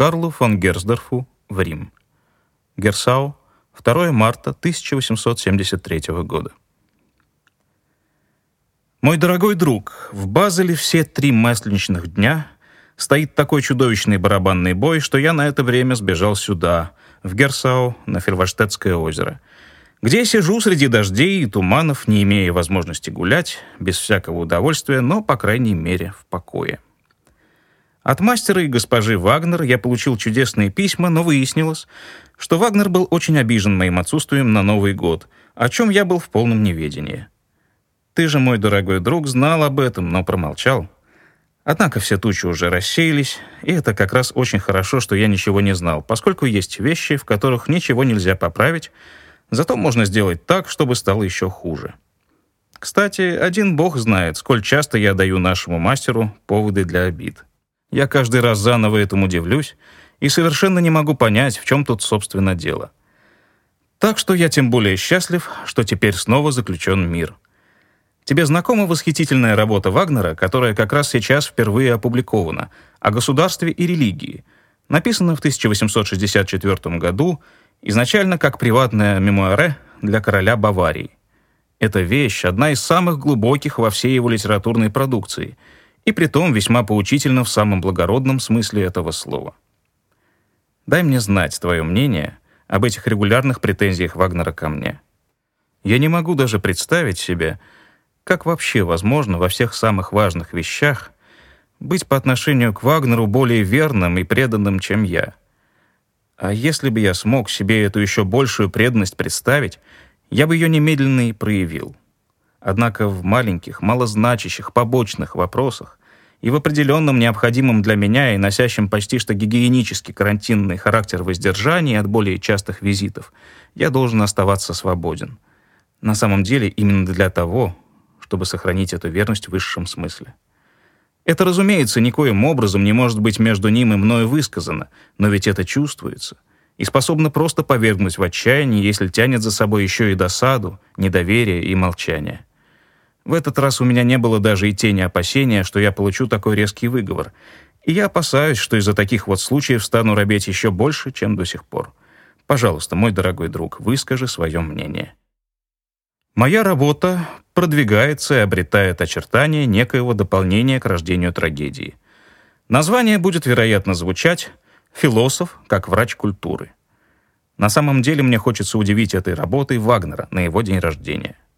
Карлу фон Герсдорфу в Рим. Герсау, 2 марта 1873 года. Мой дорогой друг, в Базеле все 3 масленичных дня стоит такой чудовищный барабанный бой, что я на это время сбежал сюда, в Герсау, на Фельваштетское озеро, где сижу среди дождей и туманов, не имея возможности гулять, без всякого удовольствия, но, по крайней мере, в покое. От мастера и госпожи Вагнер я получил чудесные письма, но выяснилось, что Вагнер был очень обижен моим отсутствием на Новый год, о чем я был в полном неведении. Ты же, мой дорогой друг, знал об этом, но промолчал. Однако все тучи уже рассеялись, и это как раз очень хорошо, что я ничего не знал, поскольку есть вещи, в которых ничего нельзя поправить, зато можно сделать так, чтобы стало еще хуже. Кстати, один бог знает, сколь часто я даю нашему мастеру поводы для обид. Я каждый раз заново этому удивлюсь и совершенно не могу понять, в чем тут, собственно, дело. Так что я тем более счастлив, что теперь снова заключен мир. Тебе знакома восхитительная работа Вагнера, которая как раз сейчас впервые опубликована, о государстве и религии, написана в 1864 году, изначально как приватное мемуаре для короля Баварии. Эта вещь — одна из самых глубоких во всей его литературной продукции, и притом весьма поучительна в самом благородном смысле этого слова. Дай мне знать твое мнение об этих регулярных претензиях Вагнера ко мне. Я не могу даже представить себе, как вообще возможно во всех самых важных вещах быть по отношению к Вагнеру более верным и преданным, чем я. А если бы я смог себе эту еще большую преданность представить, я бы ее немедленно и проявил. Однако в маленьких, малозначащих, побочных вопросах и в определенном необходимом для меня и носящем почти что гигиенический карантинный характер воздержания от более частых визитов я должен оставаться свободен. На самом деле именно для того, чтобы сохранить эту верность в высшем смысле. Это, разумеется, никоим образом не может быть между ним и мною высказано, но ведь это чувствуется и способно просто повергнуть в отчаяние, если тянет за собой еще и досаду, недоверие и молчание. В этот раз у меня не было даже и тени опасения, что я получу такой резкий выговор, и я опасаюсь, что из-за таких вот случаев стану робеть еще больше, чем до сих пор. Пожалуйста, мой дорогой друг, выскажи свое мнение. Моя работа продвигается и обретает очертания некоего дополнения к рождению трагедии. Название будет, вероятно, звучать «Философ как врач культуры». На самом деле мне хочется удивить этой работой Вагнера на его день рождения.